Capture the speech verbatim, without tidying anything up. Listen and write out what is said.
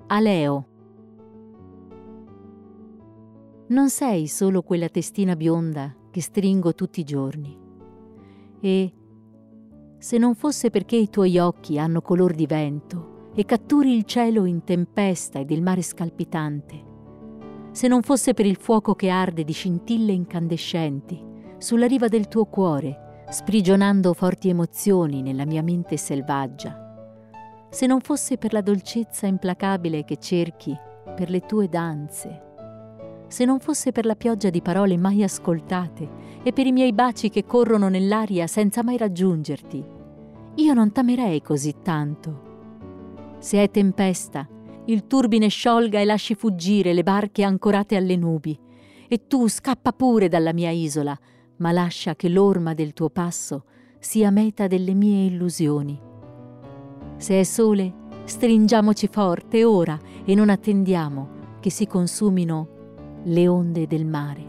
Aleo. Non sei solo quella testina bionda che stringo tutti i giorni. E se non fosse perché i tuoi occhi hanno color di vento e catturi il cielo in tempesta ed il mare scalpitante, se non fosse per il fuoco che arde di scintille incandescenti sulla riva del tuo cuore, sprigionando forti emozioni nella mia mente selvaggia, se non fosse per la dolcezza implacabile che cerchi per le tue danze, se non fosse per la pioggia di parole mai ascoltate e per i miei baci che corrono nell'aria senza mai raggiungerti, io non t'amerei così tanto. Se è tempesta, il turbine sciolga e lasci fuggire le barche ancorate alle nubi, e tu scappa pure dalla mia isola, ma lascia che l'orma del tuo passo sia meta delle mie illusioni. Se è sole, stringiamoci forte ora e non attendiamo che si consumino le onde del mare.